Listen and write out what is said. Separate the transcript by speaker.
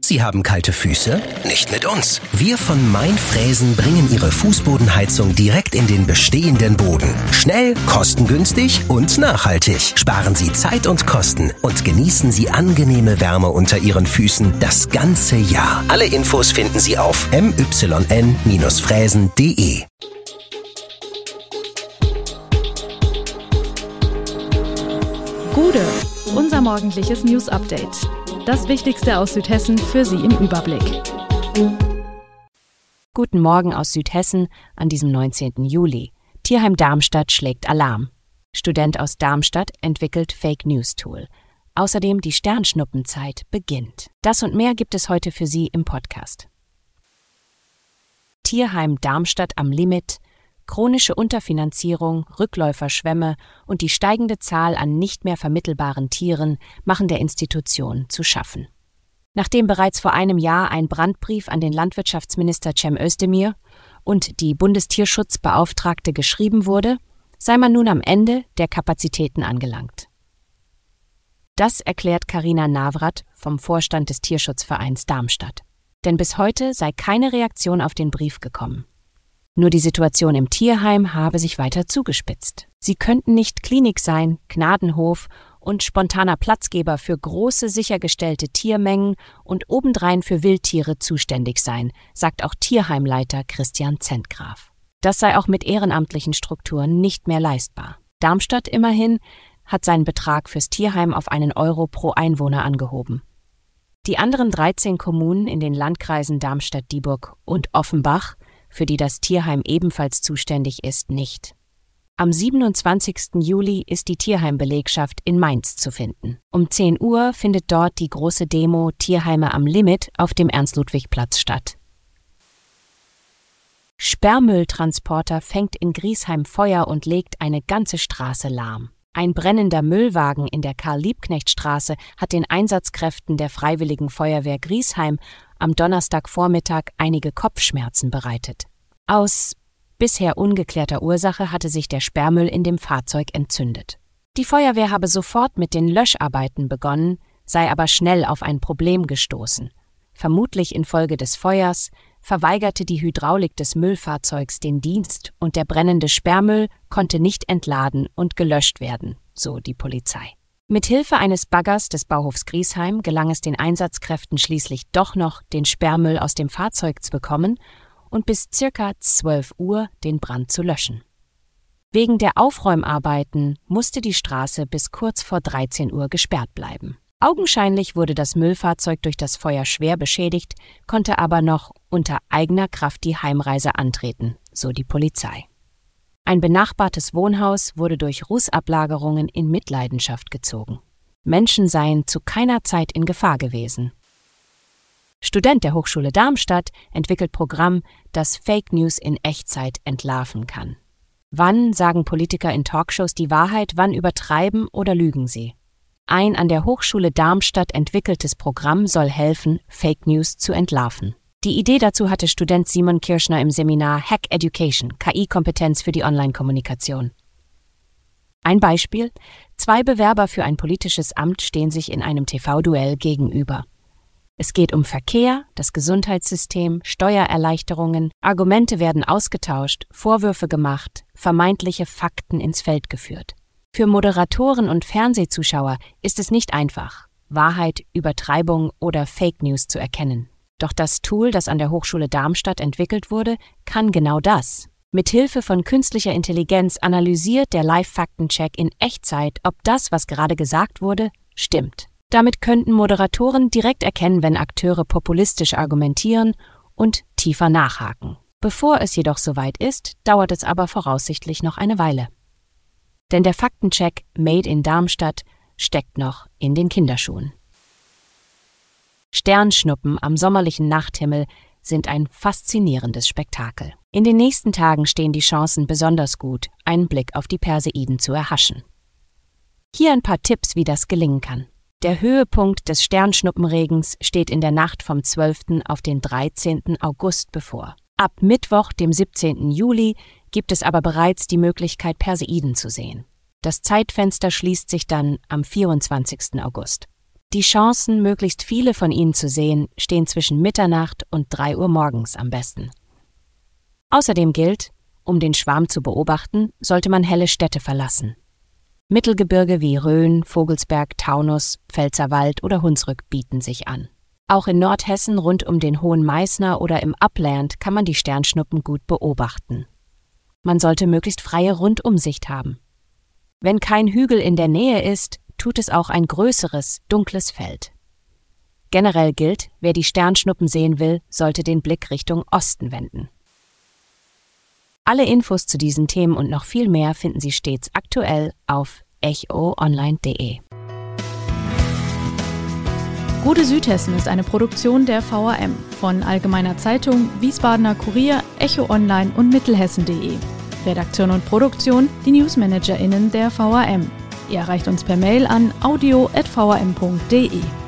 Speaker 1: Sie haben kalte Füße? Nicht mit uns. Wir von Mainfräsen bringen Ihre Fußbodenheizung direkt in den bestehenden Boden. Schnell, kostengünstig und nachhaltig. Sparen Sie Zeit und Kosten und genießen Sie angenehme Wärme unter Ihren Füßen das ganze Jahr. Alle Infos finden Sie auf myn-fräsen.de.
Speaker 2: Gude, unser morgendliches News-Update. Das Wichtigste aus Südhessen für Sie im Überblick.
Speaker 3: Guten Morgen aus Südhessen an diesem 19. Juli. Tierheim Darmstadt schlägt Alarm. Student aus Darmstadt entwickelt Fake-News-Tool. Außerdem die Sternschnuppenzeit beginnt. Das und mehr gibt es heute für Sie im Podcast. Tierheim Darmstadt am Limit, chronische Unterfinanzierung, Rückläuferschwämme und die steigende Zahl an nicht mehr vermittelbaren Tieren machen der Institution zu schaffen. Nachdem bereits vor einem Jahr ein Brandbrief an den Landwirtschaftsminister Cem Özdemir und die Bundestierschutzbeauftragte geschrieben wurde, sei man nun am Ende der Kapazitäten angelangt. Das erklärt Carina Navrat vom Vorstand des Tierschutzvereins Darmstadt. Denn bis heute sei keine Reaktion auf den Brief gekommen. Nur die Situation im Tierheim habe sich weiter zugespitzt. Sie könnten nicht Klinik sein, Gnadenhof und spontaner Platzgeber für große sichergestellte Tiermengen und obendrein für Wildtiere zuständig sein, sagt auch Tierheimleiter Christian Zentgraf. Das sei auch mit ehrenamtlichen Strukturen nicht mehr leistbar. Darmstadt immerhin hat seinen Betrag fürs Tierheim auf €1 pro Einwohner angehoben. Die anderen 13 Kommunen in den Landkreisen Darmstadt-Dieburg und Offenbach, für die das Tierheim ebenfalls zuständig ist, nicht. Am 27. Juli ist die Tierheimbelegschaft in Mainz zu finden. Um 10 Uhr findet dort die große Demo Tierheime am Limit auf dem Ernst-Ludwig-Platz statt. Sperrmülltransporter fängt in Griesheim Feuer und legt eine ganze Straße lahm. Ein brennender Müllwagen in der Karl-Liebknecht-Straße hat den Einsatzkräften der Freiwilligen Feuerwehr Griesheim am Donnerstagvormittag einige Kopfschmerzen bereitet. Aus bisher ungeklärter Ursache hatte sich der Sperrmüll in dem Fahrzeug entzündet. Die Feuerwehr habe sofort mit den Löscharbeiten begonnen, sei aber schnell auf ein Problem gestoßen. Vermutlich infolge des Feuers verweigerte die Hydraulik des Müllfahrzeugs den Dienst und der brennende Sperrmüll konnte nicht entladen und gelöscht werden, so die Polizei. Mit Hilfe eines Baggers des Bauhofs Griesheim gelang es den Einsatzkräften schließlich doch noch, den Sperrmüll aus dem Fahrzeug zu bekommen und bis ca. 12 Uhr den Brand zu löschen. Wegen der Aufräumarbeiten musste die Straße bis kurz vor 13 Uhr gesperrt bleiben. Augenscheinlich wurde das Müllfahrzeug durch das Feuer schwer beschädigt, konnte aber noch unter eigener Kraft die Heimreise antreten, so die Polizei. Ein benachbartes Wohnhaus wurde durch Rußablagerungen in Mitleidenschaft gezogen. Menschen seien zu keiner Zeit in Gefahr gewesen. Student der Hochschule Darmstadt entwickelt Programm, das Fake News in Echtzeit entlarven kann. Wann sagen Politiker in Talkshows die Wahrheit, wann übertreiben oder lügen sie? Ein an der Hochschule Darmstadt entwickeltes Programm soll helfen, Fake News zu entlarven. Die Idee dazu hatte Student Simon Kirschner im Seminar Hack Education, KI-Kompetenz für die Online-Kommunikation. Ein Beispiel: 2 Bewerber für ein politisches Amt stehen sich in einem TV-Duell gegenüber. Es geht um Verkehr, das Gesundheitssystem, Steuererleichterungen, Argumente werden ausgetauscht, Vorwürfe gemacht, vermeintliche Fakten ins Feld geführt. Für Moderatoren und Fernsehzuschauer ist es nicht einfach, Wahrheit, Übertreibung oder Fake News zu erkennen. Doch das Tool, das an der Hochschule Darmstadt entwickelt wurde, kann genau das. Mithilfe von künstlicher Intelligenz analysiert der Live-Faktencheck in Echtzeit, ob das, was gerade gesagt wurde, stimmt. Damit könnten Moderatoren direkt erkennen, wenn Akteure populistisch argumentieren und tiefer nachhaken. Bevor es jedoch soweit ist, dauert es aber voraussichtlich noch eine Weile. Denn der Faktencheck Made in Darmstadt steckt noch in den Kinderschuhen. Sternschnuppen am sommerlichen Nachthimmel sind ein faszinierendes Spektakel. In den nächsten Tagen stehen die Chancen besonders gut, einen Blick auf die Perseiden zu erhaschen. Hier ein paar Tipps, wie das gelingen kann. Der Höhepunkt des Sternschnuppenregens steht in der Nacht vom 12. auf den 13. August bevor. Ab Mittwoch, dem 17. Juli, gibt es aber bereits die Möglichkeit, Perseiden zu sehen. Das Zeitfenster schließt sich dann am 24. August. Die Chancen, möglichst viele von ihnen zu sehen, stehen zwischen Mitternacht und 3 Uhr morgens am besten. Außerdem gilt, um den Schwarm zu beobachten, sollte man helle Städte verlassen. Mittelgebirge wie Rhön, Vogelsberg, Taunus, Pfälzerwald oder Hunsrück bieten sich an. Auch in Nordhessen rund um den Hohen Meißner oder im Upland kann man die Sternschnuppen gut beobachten. Man sollte möglichst freie Rundumsicht haben. Wenn kein Hügel in der Nähe ist, tut es auch ein größeres, dunkles Feld. Generell gilt, wer die Sternschnuppen sehen will, sollte den Blick Richtung Osten wenden. Alle Infos zu diesen Themen und noch viel mehr finden Sie stets aktuell auf echoonline.de.
Speaker 2: Gute Südhessen ist eine Produktion der VRM von Allgemeiner Zeitung, Wiesbadener Kurier, Echo Online und Mittelhessen.de. Redaktion und Produktion die NewsmanagerInnen der VRM. Ihr erreicht uns per Mail an audio@vrm.de.